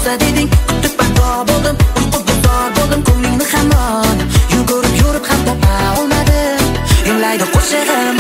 yo'qsa deding, kutib paydo bo'ldim, uyquga zor bo'ldim, ko'nglingni hamon yugurib yurib ham topa olmadim, yig'laydi qo'shig'im.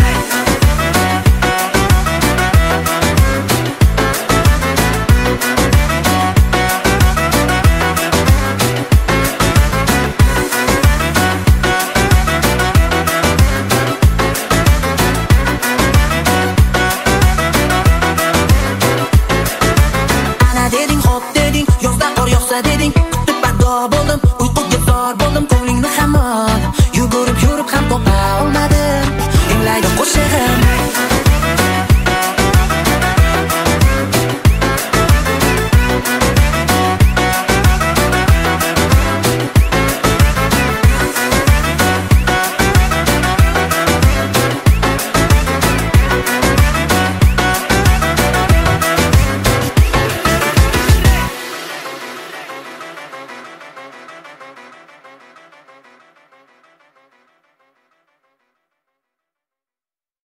Deding, kutib paydo bo'ldim, uyquga zor bo'ldim, ko'nglingni hamon yugurib yurib ham topa olmadim, yig'laydi qo'shig'im.